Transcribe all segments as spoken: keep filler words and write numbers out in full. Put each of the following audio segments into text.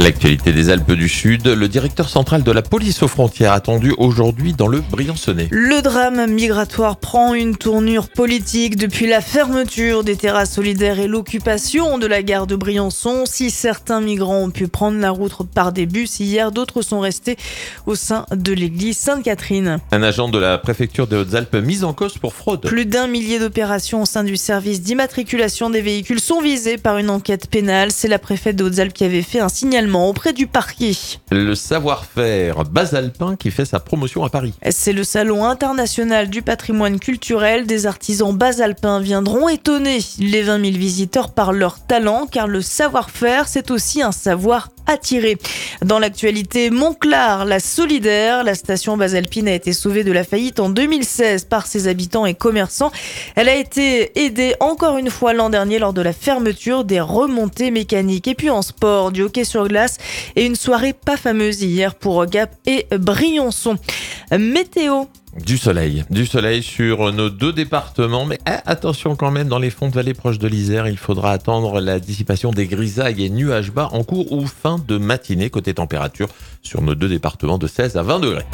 L'actualité des Alpes du Sud, le directeur central de la police aux frontières attendu aujourd'hui dans le Briançonnais. Le drame migratoire prend une tournure politique depuis la fermeture des terrasses solidaires et l'occupation de la gare de Briançon. Si certains migrants ont pu prendre la route par des bus hier, d'autres sont restés au sein de l'église Sainte-Catherine. Un agent de la préfecture des Hautes-Alpes mis en cause pour fraude. Plus d'un millier d'opérations au sein du service d'immatriculation des véhicules sont visées par une enquête pénale. C'est la préfète des Hautes-Alpes qui avait fait un signalement auprès du parquet. Le savoir-faire basalpin qui fait sa promotion à Paris. C'est le salon international du patrimoine culturel. Des artisans basalpins viendront étonner les vingt mille visiteurs par leur talent, car le savoir-faire, c'est aussi un savoir attiré. Dans l'actualité, Montclar, la solidaire, la station basalpine a été sauvée de la faillite en deux mille seize par ses habitants et commerçants. Elle a été aidée encore une fois l'an dernier lors de la fermeture des remontées mécaniques. Et puis en sport, du hockey sur glace et une soirée pas fameuse hier pour Gap et Briançon. Météo. Du soleil, du soleil sur nos deux départements, mais eh, attention quand même, dans les fonds de vallée proches de l'Isère, il faudra attendre la dissipation des grisailles et nuages bas en cours ou fin de matinée. Côté température, sur nos deux départements de seize à vingt degrés.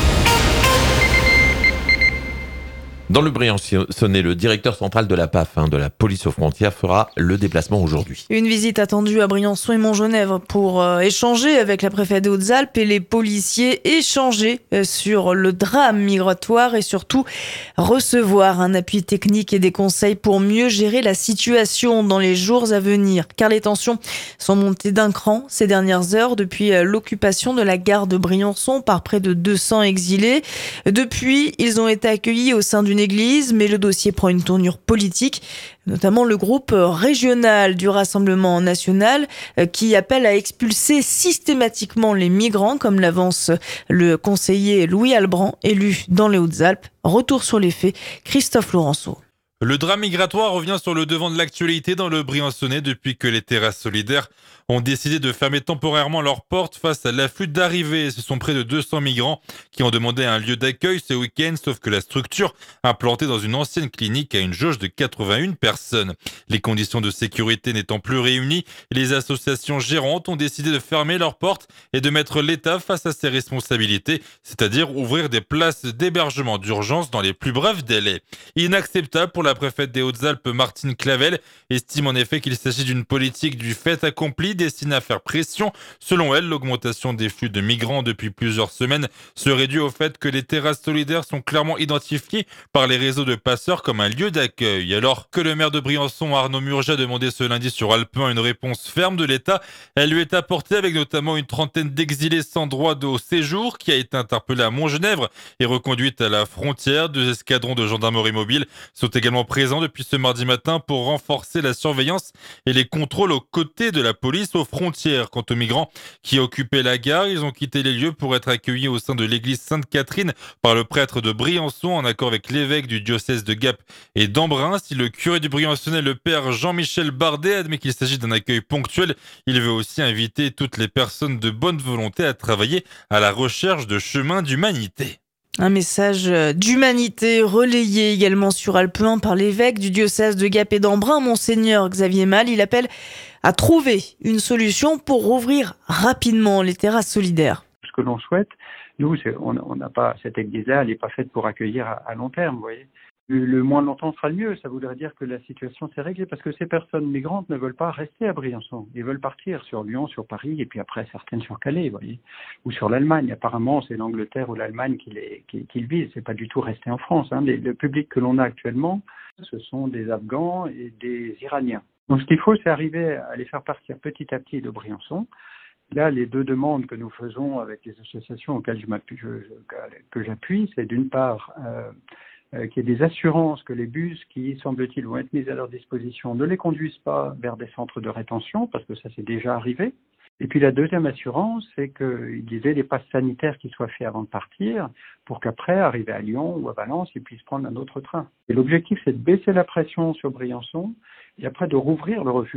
Dans le Briançonnais, le directeur central de la P A F, hein, de la police aux frontières, fera le déplacement aujourd'hui. Une visite attendue à Briançon et Montgenèvre pour euh, échanger avec la préfète des Hautes-Alpes et les policiers, échanger euh, sur le drame migratoire et surtout recevoir un appui technique et des conseils pour mieux gérer la situation dans les jours à venir. Car les tensions sont montées d'un cran ces dernières heures depuis euh, l'occupation de la gare de Briançon par près de deux cents exilés. Depuis, ils ont été accueillis au sein d'une église, mais le dossier prend une tournure politique, notamment le groupe régional du Rassemblement national qui appelle à expulser systématiquement les migrants, comme l'avance le conseiller Louis Albrand, élu dans les Hautes-Alpes. Retour sur les faits, Christophe Laurenceau. Le drame migratoire revient sur le devant de l'actualité dans le Briançonnais depuis que les terrasses solidaires ont décidé de fermer temporairement leurs portes face à l'afflux d'arrivées. Ce sont près de deux cents migrants qui ont demandé un lieu d'accueil ce week-end, sauf que la structure, implantée dans une ancienne clinique, a une jauge de quatre-vingt-une personnes. Les conditions de sécurité n'étant plus réunies, les associations gérantes ont décidé de fermer leurs portes et de mettre l'État face à ses responsabilités, c'est-à-dire ouvrir des places d'hébergement d'urgence dans les plus brefs délais. Inacceptable pour la préfète des Hautes-Alpes, Martine Clavel, estime en effet qu'il s'agit d'une politique du fait accompli destinée à faire pression. Selon elle, l'augmentation des flux de migrants depuis plusieurs semaines serait due au fait que les terrasses solidaires sont clairement identifiées par les réseaux de passeurs comme un lieu d'accueil. Alors que le maire de Briançon, Arnaud Murget, a demandé ce lundi sur Alpe un une réponse ferme de l'État, elle lui est apportée avec notamment une trentaine d'exilés sans droit de séjour qui a été interpellée à Montgenèvre et reconduite à la frontière. Deux escadrons de gendarmerie mobile sont également présents depuis ce mardi matin pour renforcer la surveillance et les contrôles aux côtés de la police aux frontières. Quant aux migrants qui occupaient la gare, ils ont quitté les lieux pour être accueillis au sein de l'église Sainte-Catherine par le prêtre de Briançon en accord avec l'évêque du diocèse de Gap et d'Embrun. Si le curé du Briançonnais, le père Jean-Michel Bardet, admet qu'il s'agit d'un accueil ponctuel, il veut aussi inviter toutes les personnes de bonne volonté à travailler à la recherche de chemins d'humanité. Un message d'humanité relayé également sur Alpe un par l'évêque du diocèse de Gap et d'Embrun, Monseigneur Xavier Mal. Il appelle à trouver une solution pour rouvrir rapidement les terrasses solidaires. Ce que l'on souhaite, nous, c'est, on n'a pas, cette église-là, elle n'est pas faite pour accueillir à, à long terme, vous voyez. Le, le moins longtemps sera le mieux, ça voudrait dire que la situation s'est réglée parce que ces personnes migrantes ne veulent pas rester à Briançon. Ils veulent partir sur Lyon, sur Paris et puis après certaines sur Calais, vous voyez, ou sur l'Allemagne. Apparemment, c'est l'Angleterre ou l'Allemagne qui les, qui, qui le visent. C'est pas du tout rester en France. Hein. Les, le public que l'on a actuellement, ce sont des Afghans et des Iraniens. Donc ce qu'il faut, c'est arriver à les faire partir petit à petit de Briançon. Là, les deux demandes que nous faisons avec les associations auxquelles je m'appuie, je, je, que j'appuie, c'est d'une part euh, euh, qu'il y ait des assurances que les bus qui, semble-t-il, vont être mis à leur disposition ne les conduisent pas vers des centres de rétention, parce que ça c'est déjà arrivé. Et puis la deuxième assurance, c'est qu'ils aient des passes sanitaires qui soient faits avant de partir, pour qu'après, arriver à Lyon ou à Valence, ils puissent prendre un autre train. Et l'objectif, c'est de baisser la pression sur Briançon, et après de rouvrir le refuge.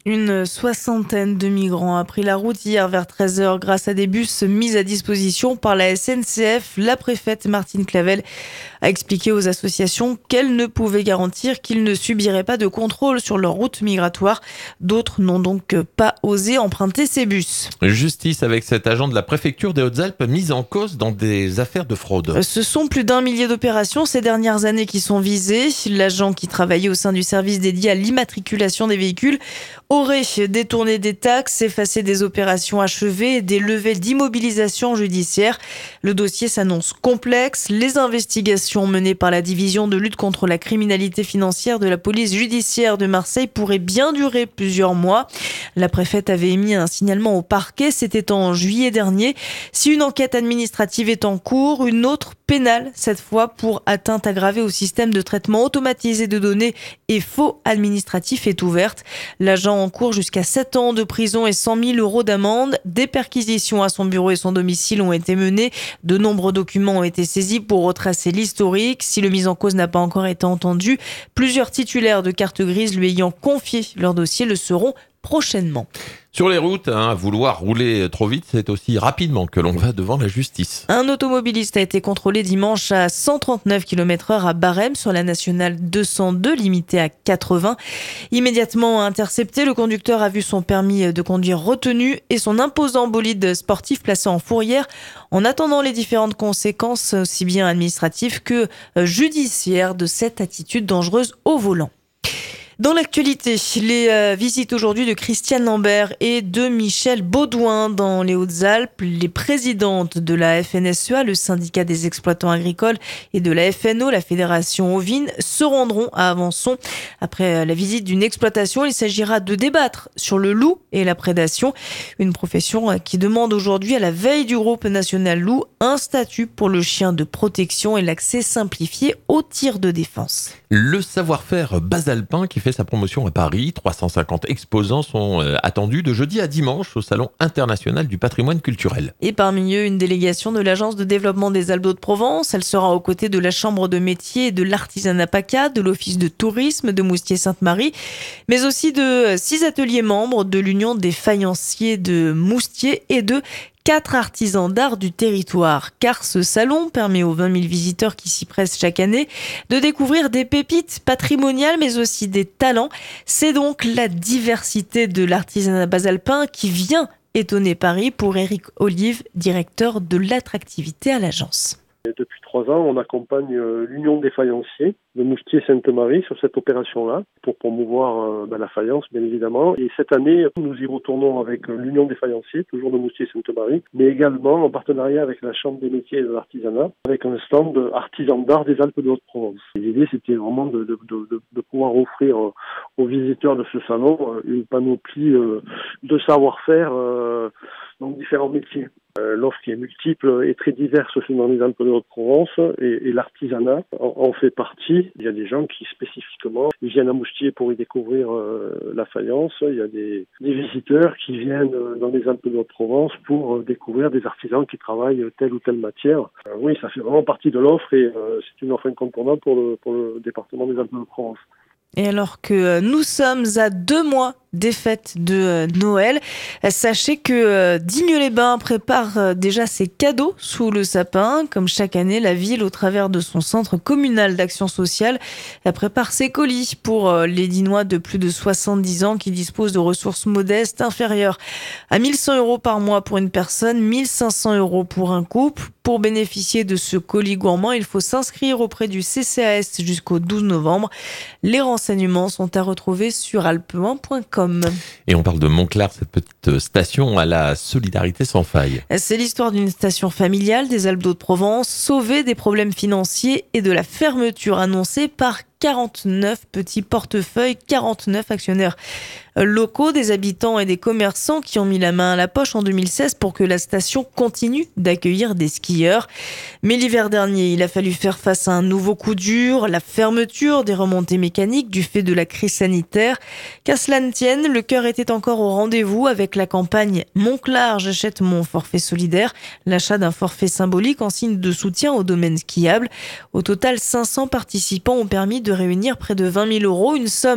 Une soixantaine de migrants a pris la route hier vers treize heures grâce à des bus mis à disposition par la S N C F. La préfète Martine Clavel a expliqué aux associations qu'elle ne pouvait garantir qu'ils ne subiraient pas de contrôle sur leur route migratoire. D'autres n'ont donc pas osé emprunter ces bus. Justice avec cet agent de la préfecture des Hautes-Alpes mis en cause dans des affaires de fraude. Ce sont plus d'un millier d'opérations ces dernières années qui sont visées. L'agent qui travaillait au sein du service dédié à l'immatriculation des véhicules aurait détourné des taxes, effacé des opérations achevées et des levées d'immobilisation judiciaire. Le dossier s'annonce complexe. Les investigations menées par la division de lutte contre la criminalité financière de la police judiciaire de Marseille pourraient bien durer plusieurs mois. La préfète avait émis un signalement au parquet, c'était en juillet dernier. Si une enquête administrative est en cours, une autre pénale, cette fois pour atteinte aggravée au système de traitement automatisé de données et faux administratif est ouverte. L'agent encourt jusqu'à sept ans de prison et cent mille euros d'amende. Des perquisitions à son bureau et son domicile ont été menées. De nombreux documents ont été saisis pour retracer l'historique. Si le mis en cause n'a pas encore été entendu, plusieurs titulaires de carte grise lui ayant confié leur dossier le seront prochainement. Sur les routes, hein, vouloir rouler trop vite, c'est aussi rapidement que l'on va devant la justice. Un automobiliste a été contrôlé dimanche à cent trente-neuf kilomètres heure à Barème sur la nationale deux cent deux, limitée à quatre-vingts. Immédiatement intercepté, le conducteur a vu son permis de conduire retenu et son imposant bolide sportif placé en fourrière en attendant les différentes conséquences, aussi bien administratives que judiciaires, de cette attitude dangereuse au volant. Dans l'actualité, les euh, visites aujourd'hui de Christiane Lambert et de Michel Baudouin dans les Hautes-Alpes. Les présidentes de la F N S E A, le syndicat des exploitants agricoles, et de la F N O, la fédération ovine, se rendront à Avançon. Après la visite d'une exploitation, il s'agira de débattre sur le loup et la prédation. Une profession qui demande aujourd'hui, à la veille du groupe national loup, un statut pour le chien de protection et l'accès simplifié aux tirs de défense. Le savoir-faire basalpin qui fait sa promotion à Paris. trois cent cinquante exposants sont attendus de jeudi à dimanche au Salon international du patrimoine culturel. Et parmi eux, une délégation de l'Agence de développement des Alpes d'Haute-Provence. Elle sera aux côtés de la Chambre de métier et de l'artisanat PACA, de l'Office de tourisme de Moustier-Sainte-Marie, mais aussi de six ateliers membres de l'Union des faïenciers de Moustier et de quatre artisans d'art du territoire. Car ce salon permet aux vingt mille visiteurs qui s'y pressent chaque année de découvrir des pépites patrimoniales mais aussi des talents. C'est donc la diversité de l'artisanat basalpin qui vient étonner Paris pour Éric Olive, directeur de l'attractivité à l'agence. Depuis trois ans, on accompagne l'Union des faïenciers de Moustier-Sainte-Marie sur cette opération-là pour promouvoir euh, ben, la faïence, bien évidemment. Et cette année, nous y retournons avec l'Union des faïenciers, toujours de Moustier-Sainte-Marie, mais également en partenariat avec la Chambre des métiers et de l'artisanat, avec un stand artisan d'art des Alpes de Haute-Provence. L'idée, c'était vraiment de, de, de, de pouvoir offrir euh, aux visiteurs de ce salon euh, une panoplie euh, de savoir-faire euh, dans différents métiers. Euh, l'offre qui est multiple et très diverse aussi dans les Alpes de Haute-Provence et, et l'artisanat en, en fait partie. Il y a des gens qui spécifiquement viennent à Moustier pour y découvrir euh, la faïence. Il y a des, des visiteurs qui viennent dans les Alpes de Haute-Provence pour euh, découvrir des artisans qui travaillent telle ou telle matière. Euh, oui, ça fait vraiment partie de l'offre et euh, c'est une offre incontournable pour le, pour le département des Alpes de Haute-Provence. Et alors que nous sommes à deux mois des fêtes de Noël, sachez que Digne-les-Bains prépare déjà ses cadeaux sous le sapin. Comme chaque année, la ville, au travers de son centre communal d'action sociale, prépare ses colis pour les Dinois de plus de soixante-dix ans qui disposent de ressources modestes inférieures à mille cent euros par mois pour une personne, mille cinq cents euros pour un couple. Pour bénéficier de ce colis gourmand, il faut s'inscrire auprès du C C A S jusqu'au douze novembre. Les renseignements sont à retrouver sur alpe un point com. Et on parle de Montclar, cette petite station à la solidarité sans faille. C'est l'histoire d'une station familiale des Alpes d'Haute-Provence, sauvée des problèmes financiers et de la fermeture annoncée par quarante-neuf petits portefeuilles, quarante-neuf actionnaires locaux, des habitants et des commerçants qui ont mis la main à la poche en deux mille seize pour que la station continue d'accueillir des skieurs. Mais l'hiver dernier, il a fallu faire face à un nouveau coup dur, la fermeture des remontées mécaniques du fait de la crise sanitaire. Qu'à cela ne tienne, le cœur était encore au rendez-vous avec la campagne Montclar, j'achète mon forfait solidaire, l'achat d'un forfait symbolique en signe de soutien au domaine skiable. Au total, cinq cents participants ont permis de réunir près de vingt mille euros, une somme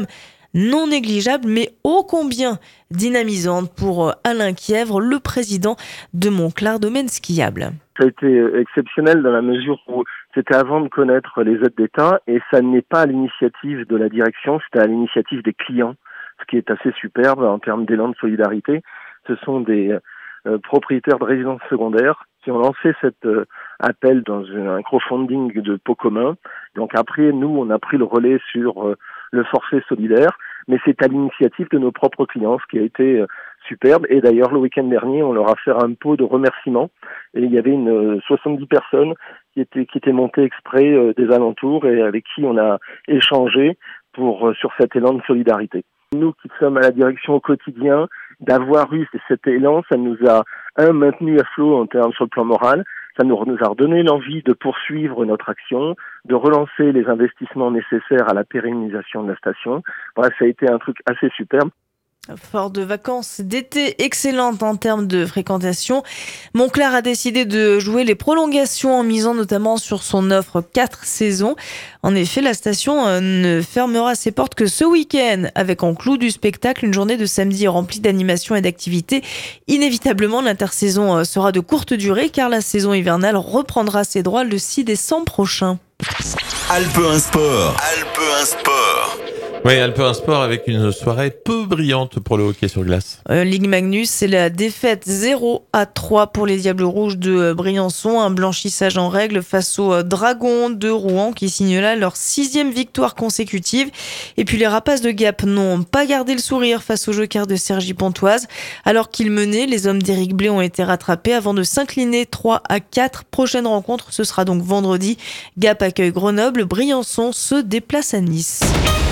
non négligeable mais ô combien dynamisante pour Alain Kièvre, le président de Monclar Domaine Skiable. Ça a été exceptionnel dans la mesure où c'était avant de connaître les aides d'État et ça n'est pas à l'initiative de la direction, c'était à l'initiative des clients, ce qui est assez superbe en termes d'élan de solidarité. Ce sont des euh, propriétaires de résidences secondaires qui ont lancé cet euh, appel dans une, un crowdfunding de pot commun. Donc après, nous, on a pris le relais sur euh, le forfait solidaire, mais c'est à l'initiative de nos propres clients, ce qui a été euh, superbe. Et d'ailleurs, le week-end dernier, on leur a fait un pot de remerciements et il y avait une euh, soixante-dix personnes qui étaient qui étaient montées exprès euh, des alentours et avec qui on a échangé pour euh, sur cet élan de solidarité. Nous qui sommes à la direction au quotidien, d'avoir eu cet élan, ça nous a, un, maintenu à flot en termes sur le plan moral, ça nous, nous a redonné l'envie de poursuivre notre action, de relancer les investissements nécessaires à la pérennisation de la station. Voilà, ça a été un truc assez superbe. Fort de vacances d'été excellentes en termes de fréquentation, Monclar a décidé de jouer les prolongations en misant notamment sur son offre quatre saisons. En effet, la station ne fermera ses portes que ce week-end, avec en clou du spectacle une journée de samedi remplie d'animations et d'activités. Inévitablement, l'intersaison sera de courte durée car la saison hivernale reprendra ses droits le six décembre prochain. Alpe un Sport. Alpe un Sport. Oui, Alpe un Sport avec une soirée peu brillante pour le hockey sur glace. Euh, Ligue Magnus, c'est la défaite zéro à trois pour les Diables Rouges de Briançon. Un blanchissage en règle face aux Dragons de Rouen qui signent là leur sixième victoire consécutive. Et puis les Rapaces de Gap n'ont pas gardé le sourire face au Joker de Cergy-Pontoise. Alors qu'ils menaient, les hommes d'Éric Blé ont été rattrapés avant de s'incliner trois à quatre. Prochaine rencontre, ce sera donc vendredi. Gap accueille Grenoble, Briançon se déplace à Nice.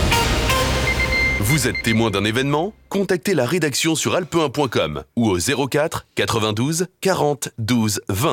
Vous êtes témoin d'un événement ? Contactez la rédaction sur alpe un point com ou au zéro quatre quatre-vingt-douze quarante douze vingt.